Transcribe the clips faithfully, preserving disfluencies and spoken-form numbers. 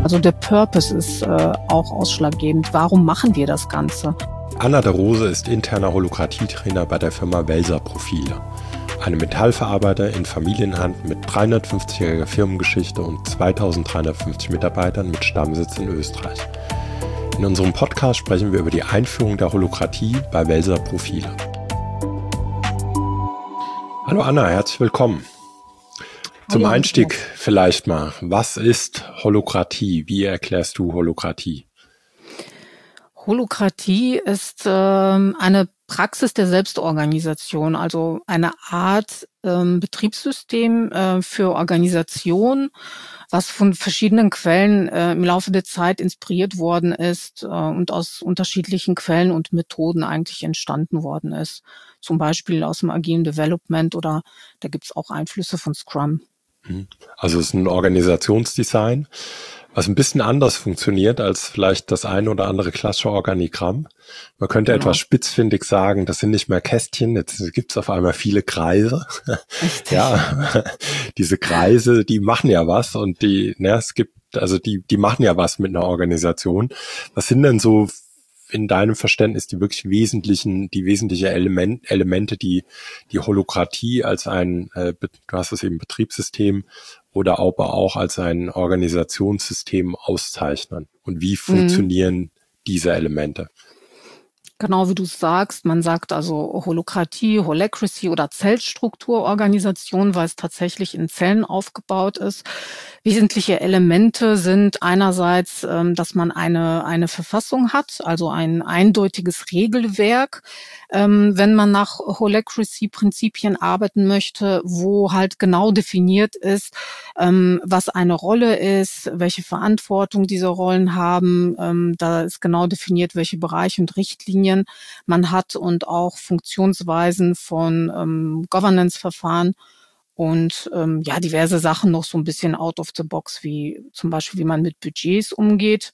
Also der Purpose ist äh, auch ausschlaggebend. Warum machen wir das Ganze? Anna de Rose ist interner Holokratie-Trainer bei der Firma Welser Profile. Eine Metallverarbeiter in Familienhand mit dreihundertfünfzigjähriger Firmengeschichte und zweitausenddreihundertfünfzig Mitarbeitern mit Stammsitz in Österreich. In unserem Podcast sprechen wir über die Einführung der Holokratie bei Welser Profile. Hallo Anna, herzlich willkommen. Zum Hallo, Einstieg Andreas. vielleicht mal, was ist Holokratie? Wie erklärst du Holokratie? Holokratie ist ähm, eine Praxis der Selbstorganisation, also eine Art ähm, Betriebssystem äh, für Organisation, was von verschiedenen Quellen äh, im Laufe der Zeit inspiriert worden ist äh, und aus unterschiedlichen Quellen und Methoden eigentlich entstanden worden ist. Zum Beispiel aus dem agilen Development oder da gibt es auch Einflüsse von Scrum. Also es ist ein Organisationsdesign, was ein bisschen anders funktioniert als vielleicht das eine oder andere klassische Organigramm. Man könnte Genau. etwas spitzfindig sagen, das sind nicht mehr Kästchen, jetzt gibt es auf einmal viele Kreise. Richtig. Ja, diese Kreise, die machen ja was und die, ne, es gibt, also die, die machen ja was mit einer Organisation. Was sind denn so in deinem Verständnis die wirklich wesentlichen, die wesentliche Element, Elemente, die die Holokratie als ein, äh, du hast es eben Betriebssystem oder aber auch als ein Organisationssystem auszeichnen? Und wie funktionieren mhm. diese Elemente? Genau wie du es sagst, man sagt also Holokratie, Holacracy oder Zellstrukturorganisation, weil es tatsächlich in Zellen aufgebaut ist. Wesentliche Elemente sind einerseits, ähm, dass man eine eine Verfassung hat, also ein eindeutiges Regelwerk, ähm, wenn man nach Holacracy-Prinzipien arbeiten möchte, wo halt genau definiert ist, ähm, was eine Rolle ist, welche Verantwortung diese Rollen haben. Ähm, da ist genau definiert, welche Bereiche und Richtlinien man hat und auch Funktionsweisen von ähm, Governance-Verfahren und ähm, ja diverse Sachen noch so ein bisschen out of the box, wie zum Beispiel, wie man mit Budgets umgeht.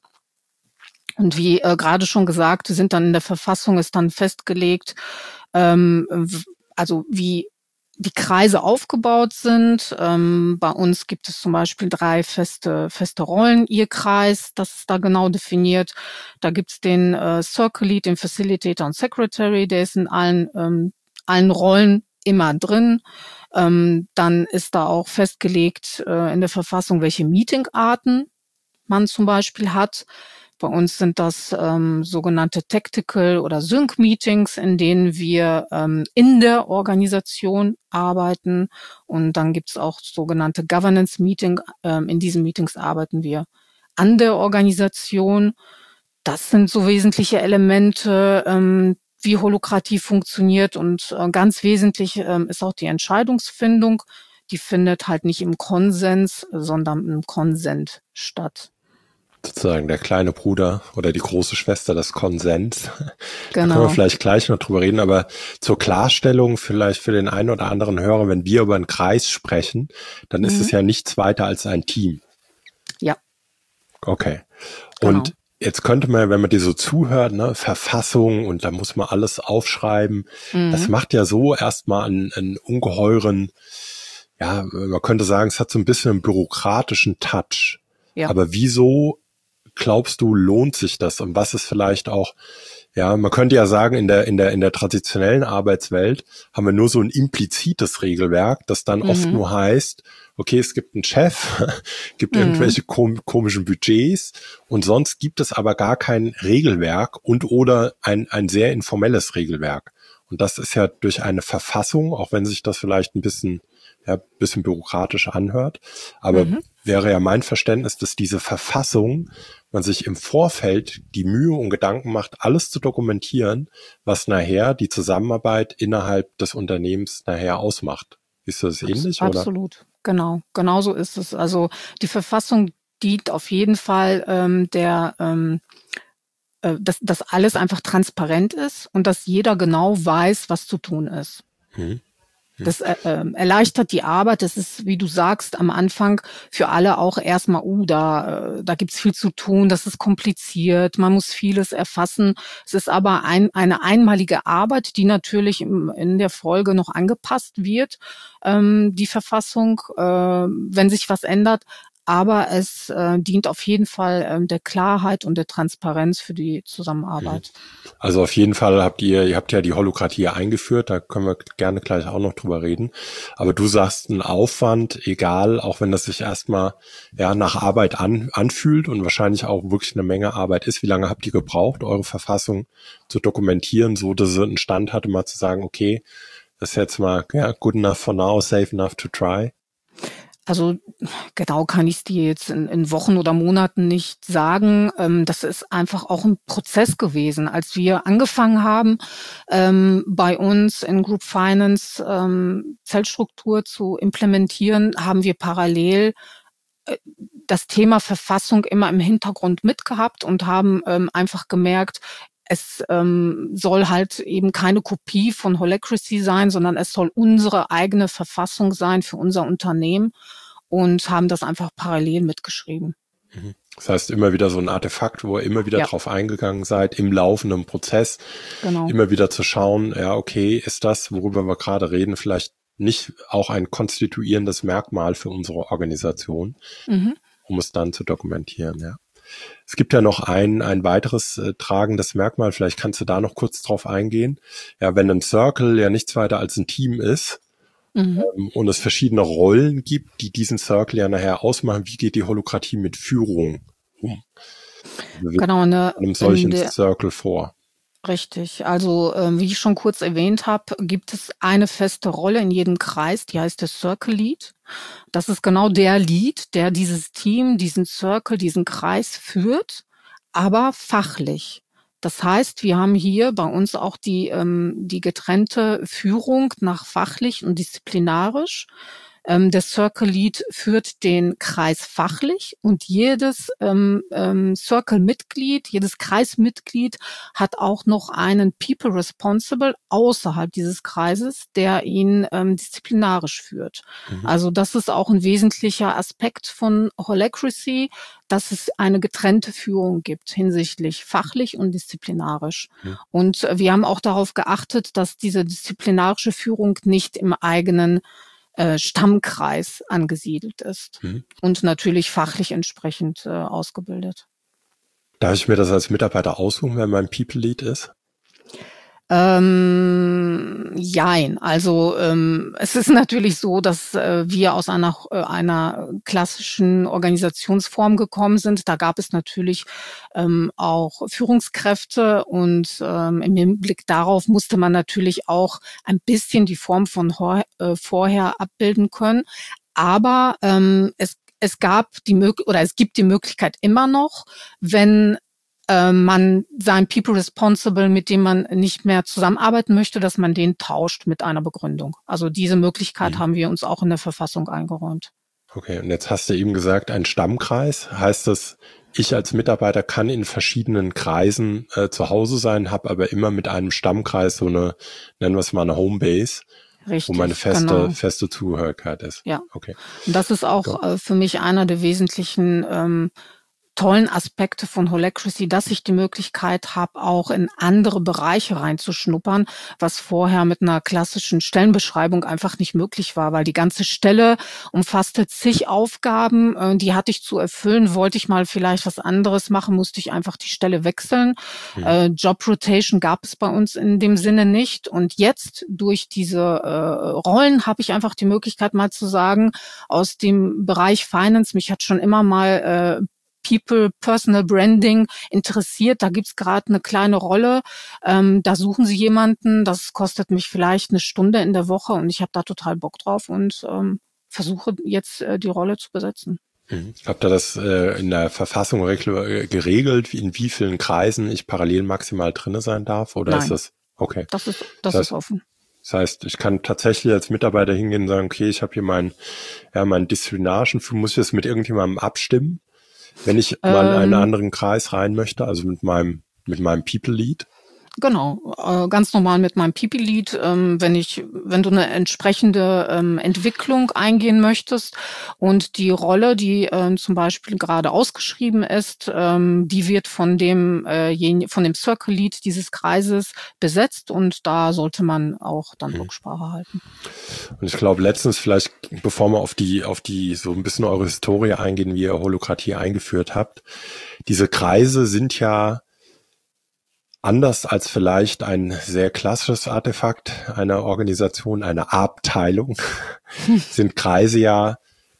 Und wie äh, gerade schon gesagt, sind dann in der Verfassung ist dann festgelegt, ähm, also wie die Kreise aufgebaut sind. Ähm, bei uns gibt es zum Beispiel drei feste feste Rollen, ihr Kreis, das ist da genau definiert. Da gibt's den äh, Circle Lead, den Facilitator und Secretary, der ist in allen ähm, allen Rollen immer drin. Ähm, dann ist da auch festgelegt äh, in der Verfassung, welche Meetingarten man zum Beispiel hat. Bei uns sind das ähm, sogenannte Tactical- oder Sync-Meetings, in denen wir ähm, in der Organisation arbeiten. Und dann gibt es auch sogenannte Governance-Meeting. Ähm, in diesen Meetings arbeiten wir an der Organisation. Das sind so wesentliche Elemente, ähm, wie Holokratie funktioniert. Und äh, ganz wesentlich ähm, ist auch die Entscheidungsfindung. Die findet halt nicht im Konsens, sondern im Konsent statt. Sozusagen der kleine Bruder oder die große Schwester des Konsens. Genau. Da können wir vielleicht gleich noch drüber reden, aber zur Klarstellung vielleicht für den einen oder anderen Hörer, wenn wir über einen Kreis sprechen, dann mhm. ist es ja nichts weiter als ein Team. Ja. Okay. Genau. Und jetzt könnte man, wenn man dir so zuhört, ne, Verfassung und da muss man alles aufschreiben, mhm. das macht ja so erstmal einen, einen ungeheuren, ja, man könnte sagen, es hat so ein bisschen einen bürokratischen Touch. Ja. Aber wieso glaubst du, lohnt sich das? Und was ist vielleicht auch, ja, man könnte ja sagen, in der, in der, in der traditionellen Arbeitswelt haben wir nur so ein implizites Regelwerk, das dann mhm. oft nur heißt, okay, es gibt einen Chef, gibt mhm. irgendwelche kom- komischen Budgets und sonst gibt es aber gar kein Regelwerk und oder ein, ein sehr informelles Regelwerk. Und das ist ja durch eine Verfassung, auch wenn sich das vielleicht ein bisschen, ja, bisschen bürokratisch anhört, aber mhm. wäre ja mein Verständnis, dass diese Verfassung, man sich im Vorfeld die Mühe und Gedanken macht, alles zu dokumentieren, was nachher die Zusammenarbeit innerhalb des Unternehmens nachher ausmacht. Ist das ähnlich, oder? Absolut, genau. Genau so ist es. Also die Verfassung dient auf jeden Fall ähm, der, ähm, äh, dass, dass alles einfach transparent ist und dass jeder genau weiß, was zu tun ist. Hm. Das äh, erleichtert die Arbeit. Das ist, wie du sagst, am Anfang für alle auch erstmal, uh, da, da gibt's viel zu tun, das ist kompliziert, man muss vieles erfassen. Es ist aber ein, eine einmalige Arbeit, die natürlich im, in der Folge noch angepasst wird, ähm, die Verfassung, äh, wenn sich was ändert. aber es äh, dient auf jeden Fall ähm, der Klarheit und der Transparenz für die Zusammenarbeit. Also auf jeden Fall habt ihr, ihr habt ja die Holokratie eingeführt, da können wir gerne gleich auch noch drüber reden. Aber du sagst, ein Aufwand, egal, auch wenn das sich erstmal ja nach Arbeit an, anfühlt und wahrscheinlich auch wirklich eine Menge Arbeit ist. Wie lange habt ihr gebraucht, eure Verfassung zu dokumentieren, so dass sie einen Stand hatte, mal zu sagen, okay, das ist jetzt mal ja, good enough for now, safe enough to try? Also genau kann ich es dir jetzt in, in Wochen oder Monaten nicht sagen. Ähm, das ist einfach auch ein Prozess gewesen. Als wir angefangen haben, ähm, bei uns in Group Finance ähm, Zellstruktur zu implementieren, haben wir parallel äh, das Thema Verfassung immer im Hintergrund mitgehabt und haben ähm, einfach gemerkt, es ähm, soll halt eben keine Kopie von Holacracy sein, sondern es soll unsere eigene Verfassung sein für unser Unternehmen und haben das einfach parallel mitgeschrieben. Das heißt, immer wieder so ein Artefakt, wo ihr immer wieder Ja. drauf eingegangen seid, im laufenden Prozess, Genau. immer wieder zu schauen, ja, okay, ist das, worüber wir gerade reden, vielleicht nicht auch ein konstituierendes Merkmal für unsere Organisation, Mhm. um es dann zu dokumentieren, ja. Es gibt ja noch ein, ein weiteres äh, tragendes Merkmal, vielleicht kannst du da noch kurz drauf eingehen. Ja, wenn ein Circle ja nichts weiter als ein Team ist, Mhm. ähm, und es verschiedene Rollen gibt, die diesen Circle ja nachher ausmachen, wie geht die Holokratie mit Führung um? Also Genau, ne, einem solchen der, Circle vor. richtig. Also ähm, wie ich schon kurz erwähnt habe, gibt es eine feste Rolle in jedem Kreis, die heißt der Circle Lead. Das ist genau der Lead, der dieses Team, diesen Circle, diesen Kreis führt, aber fachlich. Das heißt, wir haben hier bei uns auch die, ähm, die getrennte Führung nach fachlich und disziplinarisch. Ähm, der Circle Lead führt den Kreis fachlich und jedes ähm, ähm, Circle-Mitglied, jedes Kreismitglied hat auch noch einen People Responsible außerhalb dieses Kreises, der ihn ähm, disziplinarisch führt. Mhm. Also das ist auch ein wesentlicher Aspekt von Holacracy, dass es eine getrennte Führung gibt hinsichtlich fachlich und disziplinarisch. Mhm. Und wir haben auch darauf geachtet, dass diese disziplinarische Führung nicht im eigenen äh, Stammkreis angesiedelt ist Mhm. und natürlich fachlich entsprechend äh, ausgebildet. Darf ich mir das als Mitarbeiter aussuchen, wer mein People Lead ist? Ähm, jein. Also ähm, es ist natürlich so, dass äh, wir aus einer äh, einer klassischen Organisationsform gekommen sind. Da gab es natürlich ähm, auch Führungskräfte und ähm, im Hinblick darauf musste man natürlich auch ein bisschen die Form von hor- äh, vorher abbilden können. Aber ähm, es es gab die Möglichkeit oder es gibt die Möglichkeit immer noch, wenn man sein People Responsible, mit dem man nicht mehr zusammenarbeiten möchte, dass man den tauscht mit einer Begründung. Also diese Möglichkeit mhm. haben wir uns auch in der Verfassung eingeräumt. Okay, und jetzt hast du eben gesagt, ein Stammkreis. Heißt das, ich als Mitarbeiter kann in verschiedenen Kreisen äh, zu Hause sein, habe aber immer mit einem Stammkreis so eine, nennen wir es mal eine Homebase, Richtig, wo meine feste, genau. feste Zugehörigkeit ist. Ja, okay. Und das ist auch ja. äh, für mich einer der wesentlichen ähm, tollen Aspekte von Holacracy, dass ich die Möglichkeit habe, auch in andere Bereiche reinzuschnuppern, was vorher mit einer klassischen Stellenbeschreibung einfach nicht möglich war, weil die ganze Stelle umfasste zig Aufgaben, die hatte ich zu erfüllen. Wollte ich mal vielleicht was anderes machen, musste ich einfach die Stelle wechseln. Mhm. Äh, Job Rotation gab es bei uns in dem Sinne nicht. Und jetzt durch diese äh, Rollen habe ich einfach die Möglichkeit, mal zu sagen, aus dem Bereich Finance, mich hat schon immer mal äh, People, Personal Branding interessiert. Da gibt's gerade eine kleine Rolle. Ähm, da suchen sie jemanden. Das kostet mich vielleicht eine Stunde in der Woche und ich habe da total Bock drauf und ähm, versuche jetzt äh, die Rolle zu besetzen. Mhm. Habt ihr das äh, in der Verfassung geregelt, in wie vielen Kreisen ich parallel maximal drinne sein darf? Oder Nein. ist das okay? Das ist das, das heißt, ist offen. Das heißt, ich kann tatsächlich als Mitarbeiter hingehen und sagen, okay, ich habe hier meinen ja, meinen Disziplinarischen, muss ich das mit irgendjemandem abstimmen? Wenn ich ähm, mal in einen anderen Kreis rein möchte, also mit meinem mit meinem People Lead? Genau, äh, ganz normal mit meinem Pipi-Lead, ähm, wenn ich wenn du eine entsprechende, ähm, Entwicklung eingehen möchtest und die Rolle, die, ähm, zum Beispiel gerade ausgeschrieben ist, ähm, die wird von dem, äh, jen von dem Circle Lead dieses Kreises besetzt und da sollte man auch dann Mhm. Rücksprache halten. Und ich glaube, letztens vielleicht, bevor wir auf die, auf die, so ein bisschen eure Historie eingehen, wie ihr Holokratie eingeführt habt, diese Kreise sind ja anders als vielleicht ein sehr klassisches Artefakt einer Organisation, einer Abteilung, sind Kreise ja,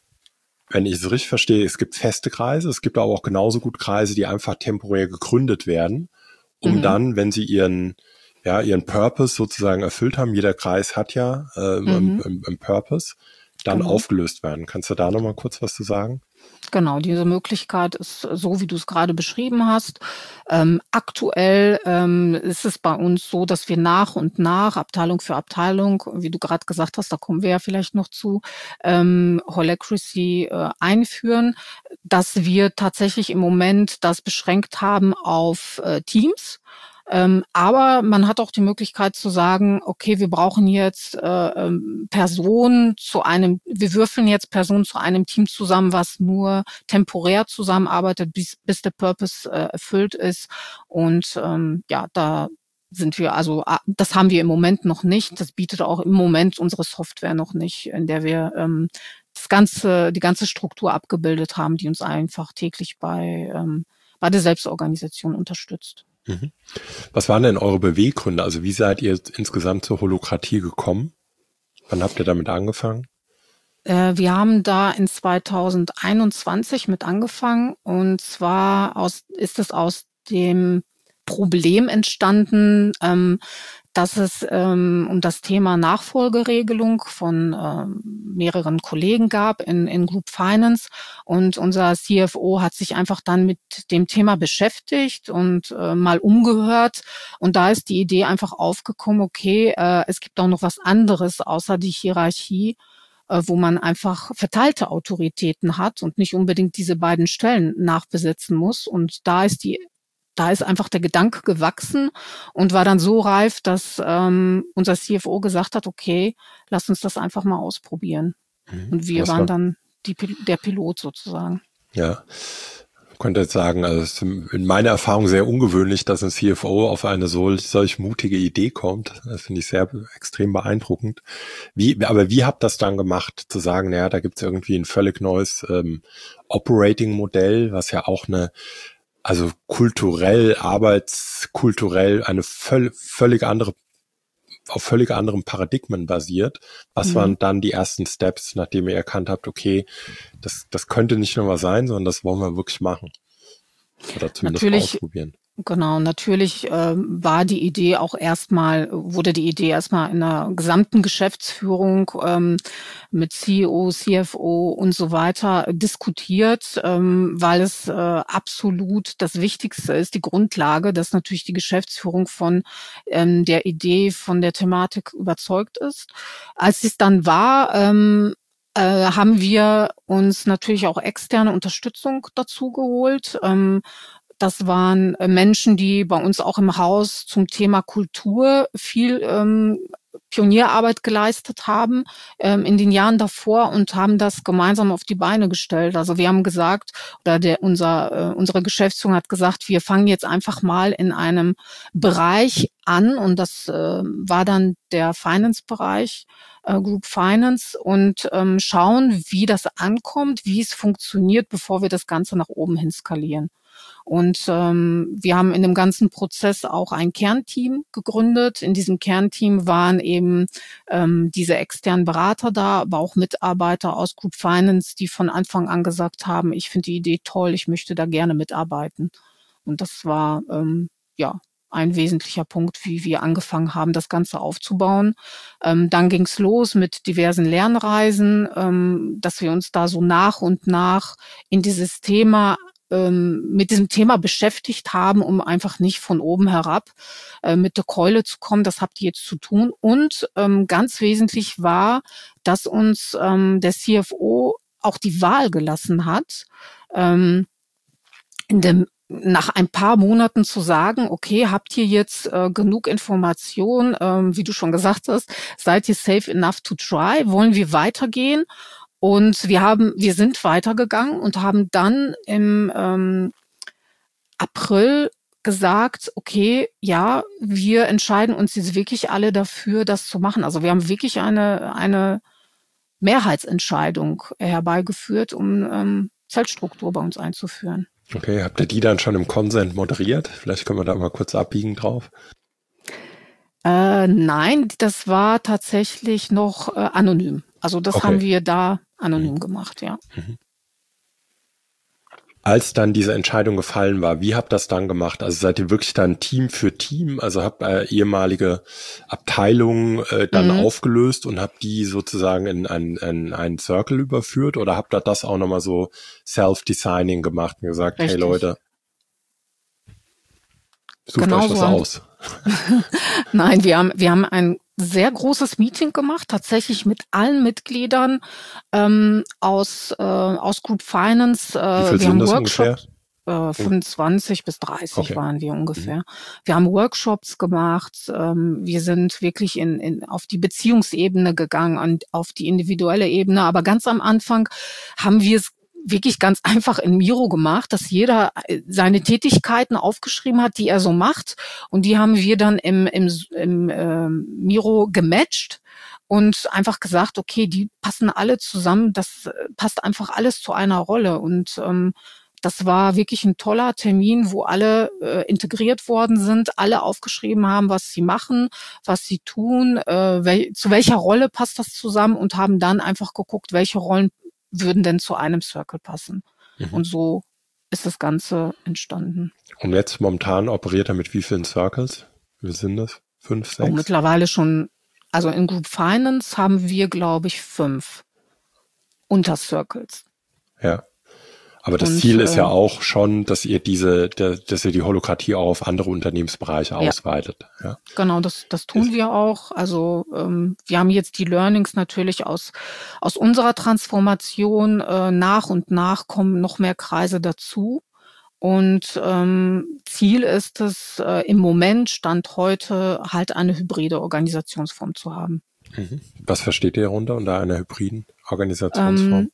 wenn ich es richtig verstehe, es gibt feste Kreise, es gibt aber auch genauso gut Kreise, die einfach temporär gegründet werden, um Mhm. dann, wenn sie ihren, ja, ihren Purpose sozusagen erfüllt haben, jeder Kreis hat ja äh, einen, Mhm. einen Purpose, dann Genau. aufgelöst werden. Kannst du da nochmal kurz was zu sagen? Genau, diese Möglichkeit ist so, wie du es gerade beschrieben hast. Ähm, aktuell, ähm, ist es bei uns so, dass wir nach und nach, Abteilung für Abteilung, wie du gerade gesagt hast, da kommen wir ja vielleicht noch zu, ähm, Holacracy, äh, einführen, dass wir tatsächlich im Moment das beschränkt haben auf, äh, Teams. Ähm, aber man hat auch die Möglichkeit zu sagen: „Okay, wir brauchen jetzt, äh, ähm, Personen zu einem wir würfeln jetzt Personen zu einem Team zusammen, was nur temporär zusammenarbeitet, bis bis der Purpose, äh, erfüllt ist." Und, ähm, ja, da sind wir also a das haben wir im Moment noch nicht. Das bietet auch im Moment unsere Software noch nicht, in der wir, ähm, das ganze die ganze Struktur abgebildet haben, die uns einfach täglich bei, ähm bei der Selbstorganisation unterstützt. Mhm. Was waren denn eure Beweggründe? Also wie seid ihr insgesamt zur Holokratie gekommen? Wann habt ihr damit angefangen? Äh, wir haben da in zweitausendeinundzwanzig mit angefangen und zwar aus ist es aus dem Problem entstanden, ähm, dass es, ähm, um das Thema Nachfolgeregelung von, ähm, mehreren Kollegen gab in in Group Finance und unser C F O hat sich einfach dann mit dem Thema beschäftigt und, äh, mal umgehört und da ist die Idee einfach aufgekommen: Okay, äh, es gibt auch noch was anderes außer die Hierarchie, äh, wo man einfach verteilte Autoritäten hat und nicht unbedingt diese beiden Stellen nachbesetzen muss. Und da ist die da ist einfach der Gedanke gewachsen und war dann so reif, dass, ähm, unser C F O gesagt hat: „Okay, lass uns das einfach mal ausprobieren." Mhm. Und wir Was waren war? dann die Pil der Pilot sozusagen. Ja, ich könnte jetzt sagen, also es ist in meiner Erfahrung sehr ungewöhnlich, dass ein C F O auf eine solch, solch mutige Idee kommt. Das finde ich sehr extrem beeindruckend. Wie, aber wie habt ihr das dann gemacht, zu sagen, naja, da gibt es irgendwie ein völlig neues ähm, Operating-Modell, was ja auch eine, also kulturell, arbeitskulturell eine völ völlig andere, auf völlig anderen Paradigmen basiert. Was Mhm. waren dann die ersten Steps, nachdem ihr erkannt habt, okay, das, das könnte nicht nur was sein, sondern das wollen wir wirklich machen oder zumindest mal Natürlich ausprobieren? Genau, natürlich, ähm, war die Idee auch erstmal wurde die Idee erstmal in der gesamten Geschäftsführung, ähm, mit C E O, C F O und so weiter diskutiert, ähm, weil es, äh, absolut das Wichtigste ist, die Grundlage, dass natürlich die Geschäftsführung von, ähm, der Idee, von der Thematik überzeugt ist. Als es dann war, ähm, äh, haben wir uns natürlich auch externe Unterstützung dazu geholt. Ähm, das waren, äh, Menschen, die bei uns auch im Haus zum Thema Kultur viel, ähm, Pionierarbeit geleistet haben, ähm, in den Jahren davor und haben das gemeinsam auf die Beine gestellt. Also, wir haben gesagt oder der unser äh, unsere Geschäftsführung hat gesagt: „Wir fangen jetzt einfach mal in einem Bereich an." Und das, äh, war dann der Finance-Bereich, äh, Group Finance und, ähm, schauen, wie das ankommt, wie es funktioniert, bevor wir das Ganze nach oben hin skalieren. Und, ähm, wir haben in dem ganzen Prozess auch ein Kernteam gegründet. In diesem Kernteam waren eben, ähm, diese externen Berater da, aber auch Mitarbeiter aus Group Finance, die von Anfang an gesagt haben: „Ich finde die Idee toll, ich möchte da gerne mitarbeiten." Und das war, ähm, ja, ein wesentlicher Punkt, wie wir angefangen haben, das Ganze aufzubauen. Ähm, dann ging's los mit diversen Lernreisen, ähm, dass wir uns da so nach und nach in dieses Thema ähm, mit diesem Thema beschäftigt haben, um einfach nicht von oben herab äh, mit der Keule zu kommen. Das habt ihr jetzt zu tun. Und ähm, ganz wesentlich war, dass uns ähm, der C F O auch die Wahl gelassen hat, ähm, in dem nach ein paar Monaten zu sagen, okay, habt ihr jetzt äh, genug Information, ähm, wie du schon gesagt hast, seid ihr safe enough to try, wollen wir weitergehen? Und wir haben, wir sind weitergegangen und haben dann im ähm, April gesagt, okay, ja, wir entscheiden uns jetzt wirklich alle dafür, das zu machen. Also wir haben wirklich eine, eine Mehrheitsentscheidung herbeigeführt, um ähm, Zellstruktur bei uns einzuführen. Okay, habt ihr die dann schon im Consent moderiert? Vielleicht können wir da mal kurz abbiegen drauf. Äh, nein, das war tatsächlich noch äh, anonym. Also das okay. haben wir da anonym mhm. gemacht, ja. Mhm. Als dann diese Entscheidung gefallen war, wie habt ihr das dann gemacht? Also seid ihr wirklich dann Team für Team, also habt ihr ehemalige Abteilungen äh, dann mhm. aufgelöst und habt die sozusagen in einen, in einen Circle überführt oder habt ihr das auch nochmal so Self-Designing gemacht und gesagt, Richtig. Hey Leute, sucht genau euch was so aus? Nein, wir haben, wir haben ein sehr großes Meeting gemacht, tatsächlich mit allen Mitgliedern ähm, aus, äh, aus Group Finance. Äh, Wie viel wir sind haben das Workshops, ungefähr? äh, fünfundzwanzig bis dreißig Okay. waren wir ungefähr. Mhm. Wir haben Workshops gemacht. Ähm, wir sind wirklich in, in, auf die Beziehungsebene gegangen und auf die individuelle Ebene. Aber ganz am Anfang haben wir es wirklich ganz einfach in Miro gemacht, dass jeder seine Tätigkeiten aufgeschrieben hat, die er so macht. Und die haben wir dann im, im, im äh, Miro gematcht und einfach gesagt, okay, die passen alle zusammen, das passt einfach alles zu einer Rolle. Und ähm, das war wirklich ein toller Termin, wo alle äh, integriert worden sind, alle aufgeschrieben haben, was sie machen, was sie tun, äh, wel- zu welcher Rolle passt das zusammen und haben dann einfach geguckt, welche Rollen würden denn zu einem Circle passen. Mhm. Und so ist das Ganze entstanden. Und jetzt momentan operiert er mit wie vielen Circles? Wie sind das? Fünf, sechs? Oh, mittlerweile schon, also in Group Finance haben wir, glaube ich, fünf Untercircles. Ja. Aber das Und, Ziel ist äh, ja auch schon, dass ihr diese, dass ihr die Holokratie auch auf andere Unternehmensbereiche ja. ausweitet. Ja. Genau, das, das tun wir auch. Also ähm, wir haben jetzt die Learnings natürlich aus aus unserer Transformation. Äh, nach und nach kommen noch mehr Kreise dazu. Und ähm, Ziel ist es, äh, im Moment, Stand heute, halt eine hybride Organisationsform zu haben. Mhm. Was versteht ihr darunter unter einer hybriden Organisationsform? Ähm,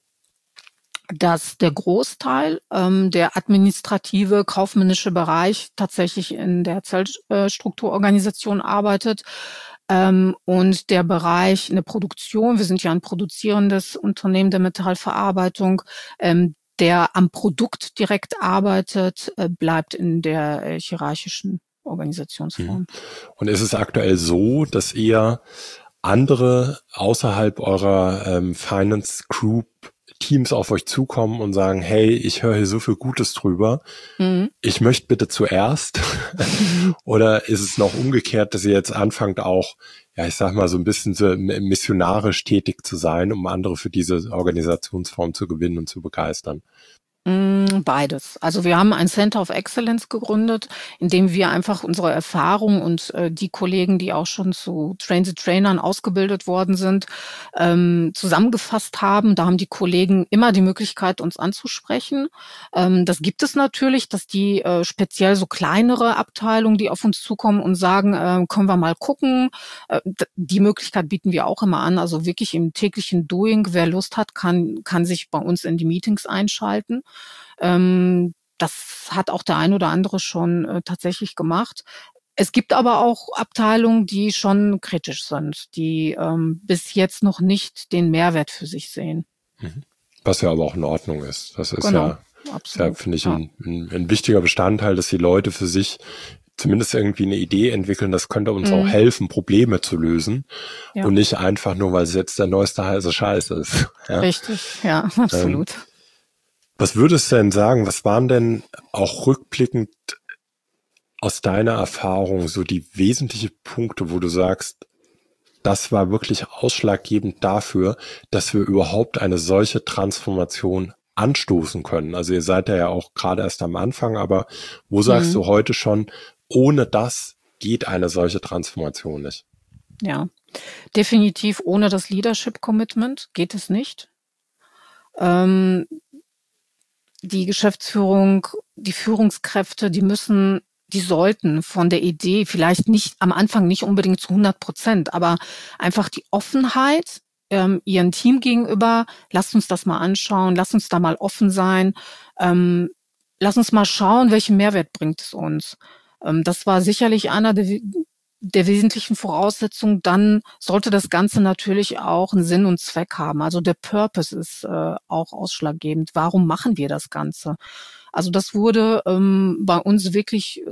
dass der Großteil, ähm, der administrative, kaufmännische Bereich tatsächlich in der Zellstrukturorganisation arbeitet ähm, und der Bereich eine Produktion, wir sind ja ein produzierendes Unternehmen der Metallverarbeitung, ähm, der am Produkt direkt arbeitet, äh, bleibt in der äh, hierarchischen Organisationsform. Und ist es aktuell so, dass ihr andere außerhalb eurer ähm, Finance Group Teams auf euch zukommen und sagen, hey, ich höre hier so viel Gutes drüber, mhm. ich möchte bitte zuerst? Oder ist es noch umgekehrt, dass ihr jetzt anfangt auch, ja, ich sag mal, so ein bisschen so missionarisch tätig zu sein, um andere für diese Organisationsform zu gewinnen und zu begeistern? Beides. Also wir haben ein Center of Excellence gegründet, in dem wir einfach unsere Erfahrung und äh, die Kollegen, die auch schon zu Train-the-Trainern ausgebildet worden sind, ähm, zusammengefasst haben. Da haben die Kollegen immer die Möglichkeit, uns anzusprechen. Ähm, das gibt es natürlich, dass die äh, speziell so kleinere Abteilungen, die auf uns zukommen und sagen, äh, können wir mal gucken. Äh, die Möglichkeit bieten wir auch immer an. Also wirklich im täglichen Doing, wer Lust hat, kann, kann sich bei uns in die Meetings einschalten. Ähm, das hat auch der ein oder andere schon äh, tatsächlich gemacht. Es gibt aber auch Abteilungen, die schon kritisch sind, die ähm, bis jetzt noch nicht den Mehrwert für sich sehen. Was ja aber auch in Ordnung ist. Das ist genau, ja, ist ja finde ich, ja. Ein, ein, ein wichtiger Bestandteil, dass die Leute für sich zumindest irgendwie eine Idee entwickeln, das könnte uns mhm. auch helfen, Probleme zu lösen ja. und nicht einfach nur, weil es jetzt der neueste heiße Scheiß ist. Ja? Richtig, ja, absolut. Ähm, Was würdest du denn sagen, was waren denn auch rückblickend aus deiner Erfahrung so die wesentlichen Punkte, wo du sagst, das war wirklich ausschlaggebend dafür, dass wir überhaupt eine solche Transformation anstoßen können? Also ihr seid ja auch gerade erst am Anfang, aber wo sagst mhm. du heute schon, ohne das geht eine solche Transformation nicht? Ja, definitiv ohne das Leadership Commitment geht es nicht. Ähm, die Geschäftsführung, die Führungskräfte, die müssen, die sollten von der Idee vielleicht nicht am Anfang nicht unbedingt zu hundert Prozent, aber einfach die Offenheit ähm, ihrem Team gegenüber, lasst uns das mal anschauen, lasst uns da mal offen sein, ähm, lass uns mal schauen, welchen Mehrwert bringt es uns. Ähm, das war sicherlich einer der der wesentlichen Voraussetzung. Dann sollte das Ganze natürlich auch einen Sinn und Zweck haben. Also der Purpose ist äh, auch ausschlaggebend. Warum machen wir das Ganze? Also das wurde ähm, bei uns wirklich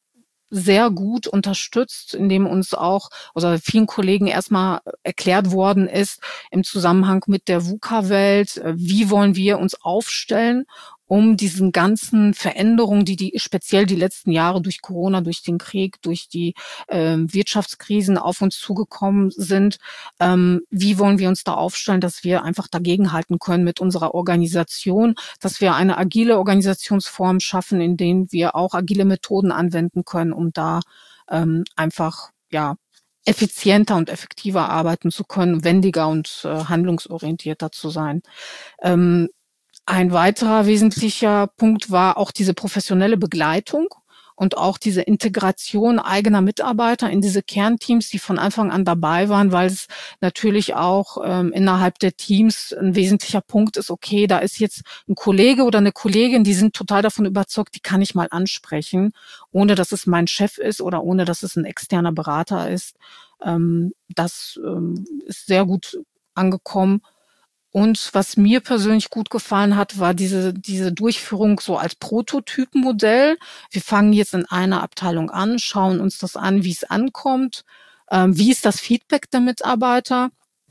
sehr gut unterstützt, indem uns auch, also vielen Kollegen erstmal erklärt worden ist im Zusammenhang mit der VUCA-Welt, wie wollen wir uns aufstellen, um diesen ganzen Veränderungen, die die speziell die letzten Jahre durch Corona, durch den Krieg, durch die äh, Wirtschaftskrisen auf uns zugekommen sind, ähm, wie wollen wir uns da aufstellen, dass wir einfach dagegenhalten können mit unserer Organisation, dass wir eine agile Organisationsform schaffen, in denen wir auch agile Methoden anwenden können, um da ähm, einfach ja effizienter und effektiver arbeiten zu können, wendiger und äh, handlungsorientierter zu sein. Ähm, Ein weiterer wesentlicher Punkt war auch diese professionelle Begleitung und auch diese Integration eigener Mitarbeiter in diese Kernteams, die von Anfang an dabei waren, weil es natürlich auch ähm, innerhalb der Teams ein wesentlicher Punkt ist, okay, da ist jetzt ein Kollege oder eine Kollegin, die sind total davon überzeugt, die kann ich mal ansprechen, ohne dass es mein Chef ist oder ohne dass es ein externer Berater ist. Ähm, das ähm, ist sehr gut angekommen. Und was mir persönlich gut gefallen hat, war diese, diese Durchführung so als Prototypenmodell. Wir fangen jetzt in einer Abteilung an, schauen uns das an, wie es ankommt, ähm, wie ist das Feedback der Mitarbeiter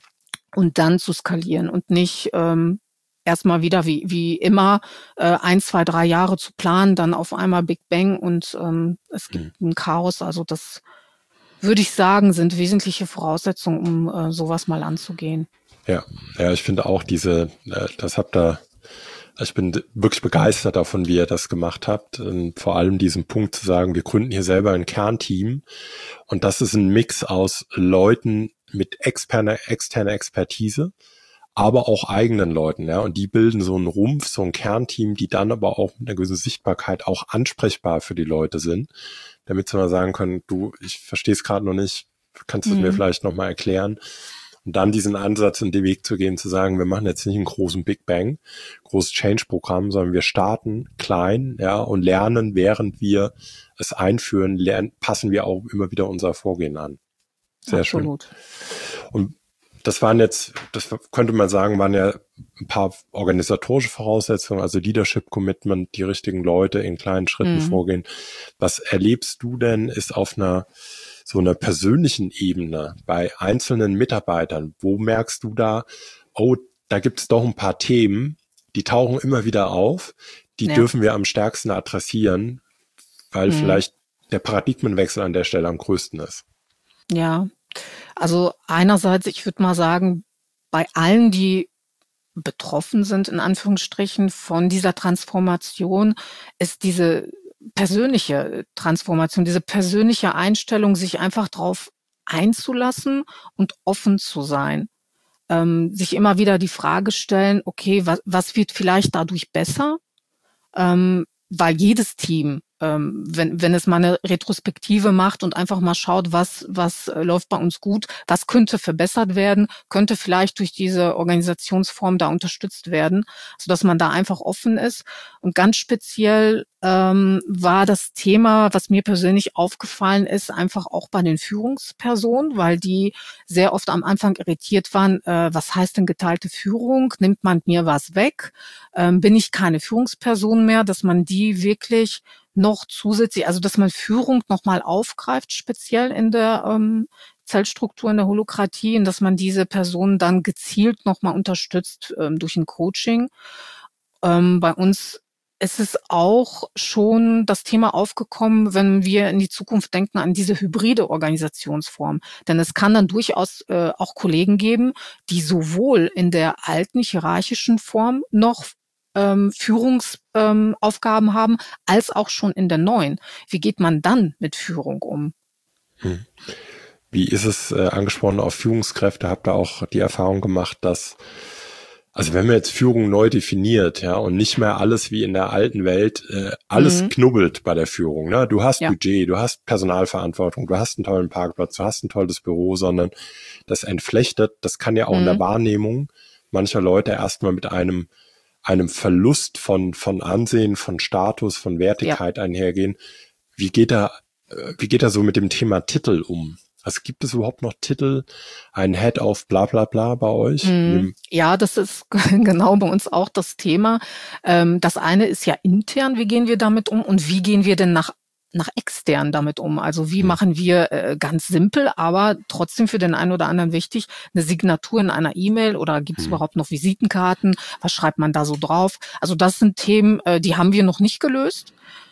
und dann zu skalieren und nicht ähm, erstmal wieder wie, wie immer äh, ein, zwei, drei Jahre zu planen, dann auf einmal Big Bang und ähm, es gibt Hm. ein Chaos. Also das würde ich sagen, sind wesentliche Voraussetzungen, um äh, sowas mal anzugehen. Ja, ja, ich finde auch diese, äh, das habt ihr, ich bin wirklich begeistert davon, wie ihr das gemacht habt. Und vor allem diesen Punkt zu sagen, wir gründen hier selber ein Kernteam. Und das ist ein Mix aus Leuten mit externer, externer Expertise, aber auch eigenen Leuten, ja. Und die bilden so einen Rumpf, so ein Kernteam, die dann aber auch mit einer gewissen Sichtbarkeit auch ansprechbar für die Leute sind, damit sie mal sagen können, du, ich verstehe es gerade noch nicht, kannst du es Mhm. mir vielleicht nochmal erklären? Und dann diesen Ansatz und den Weg zu gehen, zu sagen, wir machen jetzt nicht einen großen Big Bang, großes Change-Programm, sondern wir starten klein, ja, und lernen, während wir es einführen, lernen, passen wir auch immer wieder unser Vorgehen an. Sehr Absolut. schön. Und das waren jetzt, das könnte man sagen, waren ja ein paar organisatorische Voraussetzungen, also Leadership Commitment, die richtigen Leute in kleinen Schritten Mhm. vorgehen. Was erlebst du denn, ist auf einer so einer persönlichen Ebene bei einzelnen Mitarbeitern? Wo merkst du da, oh, da gibt es doch ein paar Themen, die tauchen immer wieder auf, die Ja. dürfen wir am stärksten adressieren, weil Mhm. vielleicht der Paradigmenwechsel an der Stelle am größten ist. Ja, also einerseits, ich würde mal sagen, bei allen, die betroffen sind, in Anführungsstrichen, von dieser Transformation, ist diese persönliche Transformation, diese persönliche Einstellung, sich einfach drauf einzulassen und offen zu sein. Ähm, sich immer wieder die Frage stellen, okay, was, was wird vielleicht dadurch besser? Ähm, weil jedes Team, ähm, wenn, wenn es mal eine Retrospektive macht und einfach mal schaut, was, was äh, läuft bei uns gut, was könnte verbessert werden, könnte vielleicht durch diese Organisationsform da unterstützt werden, sodass man da einfach offen ist. Und ganz speziell ähm, war das Thema, was mir persönlich aufgefallen ist, einfach auch bei den Führungspersonen, weil die sehr oft am Anfang irritiert waren, äh, was heißt denn geteilte Führung? Nimmt man mir was weg? Ähm, bin ich keine Führungsperson mehr, dass man die wirklich noch zusätzlich, also dass man Führung nochmal aufgreift, speziell in der ähm, Zellstruktur, in der Holokratie, und dass man diese Personen dann gezielt nochmal unterstützt ähm, durch ein Coaching. Ähm, bei uns ist es auch schon das Thema aufgekommen, wenn wir in die Zukunft denken, an diese hybride Organisationsform. Denn es kann dann durchaus äh, auch Kollegen geben, die sowohl in der alten hierarchischen Form noch ähm, Führungsaufgaben ähm, haben, als auch schon in der neuen. Wie geht man dann mit Führung um? Hm. Wie ist es äh, angesprochen auf Führungskräfte? Habt ihr auch die Erfahrung gemacht, dass Also wenn man jetzt Führung neu definiert, ja, und nicht mehr alles wie in der alten Welt, äh, alles mhm. knubbelt bei der Führung, ne? Du hast ja. Budget, du hast Personalverantwortung, du hast einen tollen Parkplatz, du hast ein tolles Büro, sondern das entflechtet, das kann ja auch mhm. in der Wahrnehmung mancher Leute erstmal mit einem einem Verlust von von Ansehen, von Status, von Wertigkeit ja. einhergehen. Wie geht er, wie geht er so mit dem Thema Titel um? Also gibt es überhaupt noch Titel, ein Head of bla bla bla bei euch? Mm, ja, das ist genau bei uns auch das Thema. Ähm, das eine ist ja intern, wie gehen wir damit um und wie gehen wir denn nach nach extern damit um? Also wie hm. machen wir äh, ganz simpel, aber trotzdem für den einen oder anderen wichtig, eine Signatur in einer E-Mail oder gibt es hm. überhaupt noch Visitenkarten? Was schreibt man da so drauf? Also das sind Themen, äh, die haben wir noch nicht gelöst.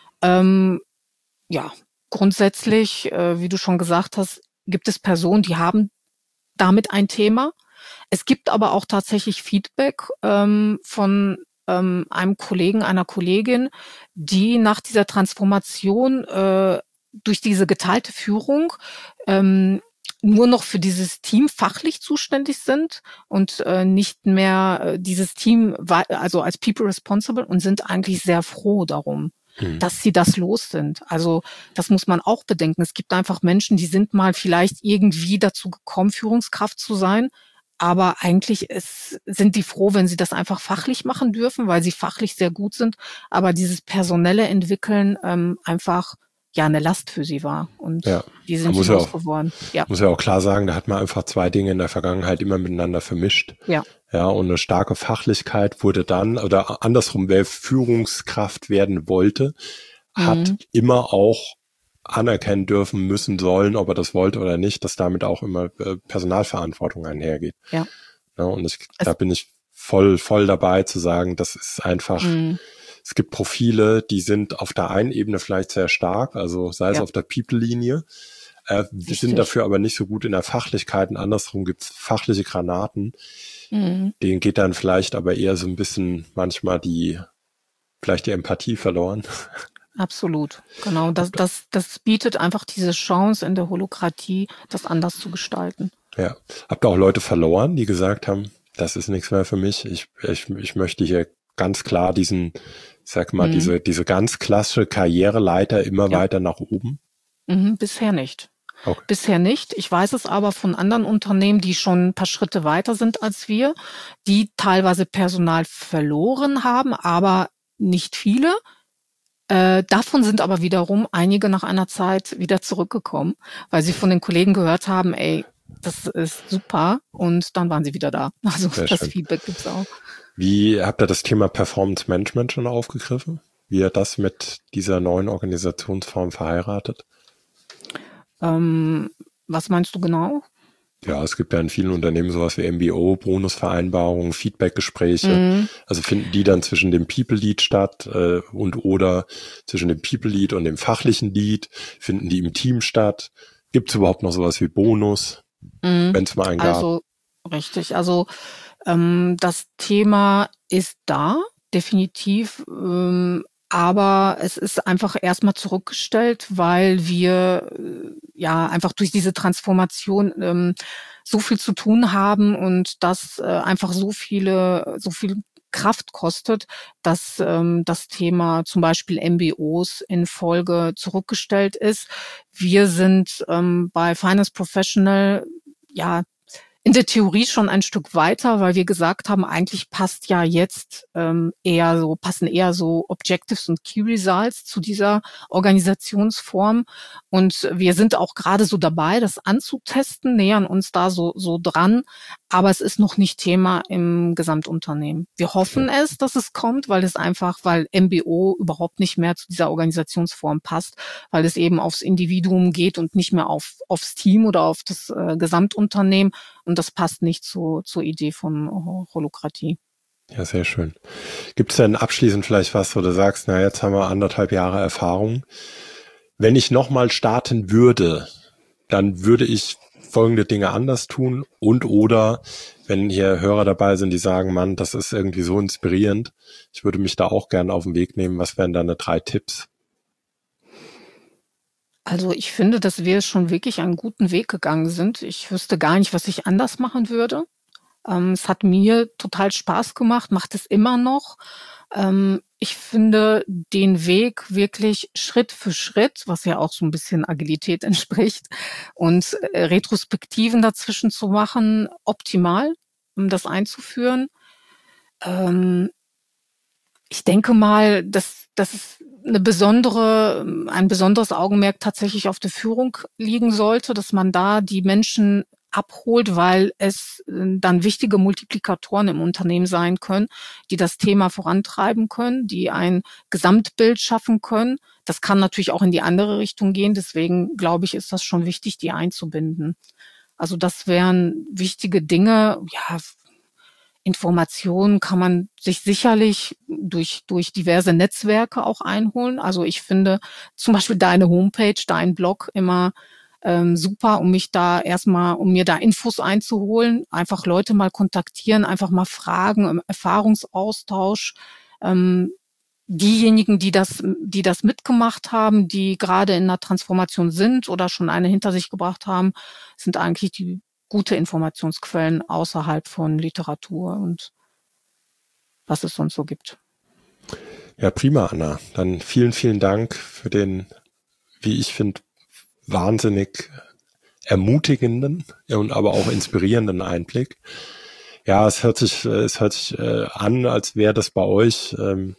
Ähm, ja, grundsätzlich, äh, wie du schon gesagt hast, gibt es Personen, die haben damit ein Thema. Es gibt aber auch tatsächlich Feedback ähm, von ähm, einem Kollegen, einer Kollegin, die nach dieser Transformation äh, durch diese geteilte Führung ähm, nur noch für dieses Team fachlich zuständig sind und äh, nicht mehr äh, dieses Team, also als People Responsible und sind eigentlich sehr froh darum, dass sie das los sind. Also das muss man auch bedenken. Es gibt einfach Menschen, die sind mal vielleicht irgendwie dazu gekommen, Führungskraft zu sein, aber eigentlich ist, sind die froh, wenn sie das einfach fachlich machen dürfen, weil sie fachlich sehr gut sind, aber dieses personelle Entwickeln ähm, einfach ja eine Last für sie war und ja. die sind sie losgeworden. Ja. Muss ja auch klar sagen, da hat man einfach zwei Dinge in der Vergangenheit immer miteinander vermischt. Ja. Ja, und eine starke Fachlichkeit wurde dann, oder andersrum, wer Führungskraft werden wollte, hat mhm. immer auch anerkennen dürfen, müssen, sollen, ob er das wollte oder nicht, dass damit auch immer äh, Personalverantwortung einhergeht. Ja. Ja, und ich, da bin ich voll, voll dabei zu sagen, das ist einfach, mhm. es gibt Profile, die sind auf der einen Ebene vielleicht sehr stark, also sei es ja. auf der People-Linie, äh, die sind dafür aber nicht so gut in der Fachlichkeit und andersrum gibt's fachliche Granaten, mhm. denen geht dann vielleicht aber eher so ein bisschen manchmal die, vielleicht die Empathie verloren. Absolut, genau. Das, das, das bietet einfach diese Chance in der Holokratie, das anders zu gestalten. Ja. Habt ihr auch Leute verloren, die gesagt haben, das ist nichts mehr für mich, ich, ich, ich möchte hier ganz klar diesen, sag mal, mhm. diese, diese ganz klassische Karriereleiter immer ja. weiter nach oben? Mhm, bisher nicht. Okay. Bisher nicht. Ich weiß es aber von anderen Unternehmen, die schon ein paar Schritte weiter sind als wir, die teilweise Personal verloren haben, aber nicht viele. Äh, davon sind aber wiederum einige nach einer Zeit wieder zurückgekommen, weil sie von den Kollegen gehört haben, ey, das ist super und dann waren sie wieder da. Also Sehr das schön. Feedback gibt's auch. Wie habt ihr das Thema Performance Management schon aufgegriffen? Wie ihr das mit dieser neuen Organisationsform verheiratet? Ähm, was meinst du genau? Ja, es gibt ja in vielen Unternehmen sowas wie M B O, Bonusvereinbarungen, Feedbackgespräche. Mhm. Also finden die dann zwischen dem People Lead statt äh, und oder zwischen dem People Lead und dem fachlichen Lead? Finden die im Team statt? Gibt es überhaupt noch sowas wie Bonus, mhm. wenn es mal einen gab? Also richtig, also ähm, das Thema ist da, definitiv. Ähm, Aber es ist einfach erstmal zurückgestellt, weil wir äh, ja einfach durch diese Transformation ähm, so viel zu tun haben und das äh, einfach so viele, so viel Kraft kostet, dass ähm, das Thema zum Beispiel M B Os in Folge zurückgestellt ist. Wir sind ähm, bei Finance Professional ja in der Theorie schon ein Stück weiter, weil wir gesagt haben, eigentlich passt ja jetzt ähm, eher so, passen eher so Objectives und Key Results zu dieser Organisationsform. Und wir sind auch gerade so dabei, das anzutesten, nähern uns da so, so dran. Aber es ist noch nicht Thema im Gesamtunternehmen. Wir hoffen es, dass es kommt, weil es einfach, weil M B O überhaupt nicht mehr zu dieser Organisationsform passt, weil es eben aufs Individuum geht und nicht mehr auf, aufs Team oder auf das äh, Gesamtunternehmen. Und das passt nicht zu, zur Idee von Holokratie. Ja, sehr schön. Gibt es denn abschließend vielleicht was, wo du sagst, na, jetzt haben wir anderthalb Jahre Erfahrung. Wenn ich nochmal starten würde, dann würde ich folgende Dinge anders tun und oder wenn hier Hörer dabei sind, die sagen, Mann, das ist irgendwie so inspirierend, ich würde mich da auch gerne auf den Weg nehmen. Was wären deine drei Tipps? Also ich finde, dass wir schon wirklich einen guten Weg gegangen sind. Ich wüsste gar nicht, was ich anders machen würde. Ähm, es hat mir total Spaß gemacht, macht es immer noch. Ähm, ich finde den Weg wirklich Schritt für Schritt, was ja auch so ein bisschen Agilität entspricht, und äh, Retrospektiven dazwischen zu machen, optimal, um das einzuführen. Ähm, ich denke mal, dass, dass es eine besondere, ein besonderes Augenmerk tatsächlich auf der Führung liegen sollte, dass man da die Menschen abholt, weil es äh, dann wichtige Multiplikatoren im Unternehmen sein können, die das Thema vorantreiben können, die ein Gesamtbild schaffen können. Das kann natürlich auch in die andere Richtung gehen. Deswegen glaube ich, ist das schon wichtig, die einzubinden. Also das wären wichtige Dinge. Ja, Informationen kann man sich sicherlich durch, durch diverse Netzwerke auch einholen. Also ich finde zum Beispiel deine Homepage, dein Blog immer ähm, super, um mich da erstmal, um mir da Infos einzuholen, einfach Leute mal kontaktieren, einfach mal fragen, im Erfahrungsaustausch. Ähm, diejenigen, die das, die das mitgemacht haben, die gerade in einer Transformation sind oder schon eine hinter sich gebracht haben, sind eigentlich die gute Informationsquellen außerhalb von Literatur und was es sonst so gibt. Ja, prima, Anna. Dann vielen, vielen Dank für den, wie ich finde, wahnsinnig ermutigenden und aber auch inspirierenden Einblick. Ja, es hört sich, es hört sich äh, an, als wäre das bei euch, ähm,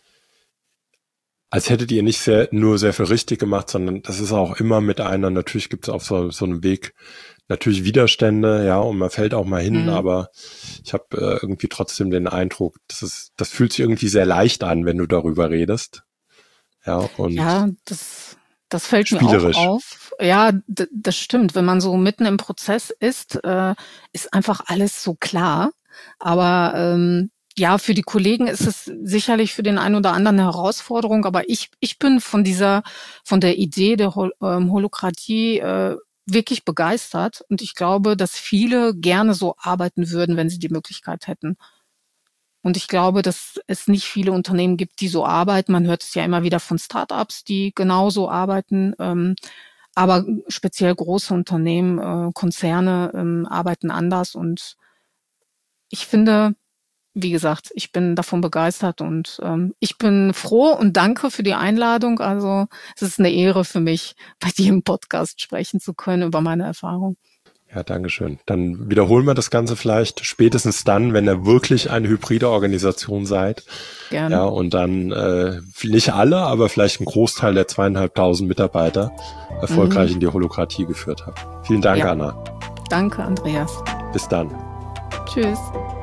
als hättet ihr nicht sehr, nur sehr viel richtig gemacht, sondern das ist auch immer mit einer, natürlich gibt es auf so, so einem Weg natürlich Widerstände, ja, und man fällt auch mal hin, mhm. aber ich habe äh, irgendwie trotzdem den Eindruck, das ist, das fühlt sich irgendwie sehr leicht an, wenn du darüber redest. Ja, und ja, das, das fällt mir auch auf. Ja, d- das stimmt. Wenn man so mitten im Prozess ist, äh, ist einfach alles so klar. Aber ähm, ja, für die Kollegen ist es sicherlich für den einen oder anderen eine Herausforderung. Aber ich, ich bin von dieser, von der Idee der Hol ähm, Holokratie äh, wirklich begeistert. Und ich glaube, dass viele gerne so arbeiten würden, wenn sie die Möglichkeit hätten. Und ich glaube, dass es nicht viele Unternehmen gibt, die so arbeiten. Man hört es ja immer wieder von Startups, die genauso arbeiten. Ähm, aber speziell große Unternehmen, äh, Konzerne ähm, arbeiten anders. Und ich finde, wie gesagt, ich bin davon begeistert und ähm, ich bin froh und danke für die Einladung. Also es ist eine Ehre für mich, bei dir im Podcast sprechen zu können über meine Erfahrung. Ja, dankeschön. Dann wiederholen wir das Ganze vielleicht spätestens dann, wenn ihr wirklich eine hybride Organisation seid. Gerne. Ja, und dann äh, nicht alle, aber vielleicht ein Großteil der zweieinhalbtausend Mitarbeiter erfolgreich mhm. in die Holokratie geführt habt. Vielen Dank, ja. Anna. Danke, Andreas. Bis dann. Tschüss.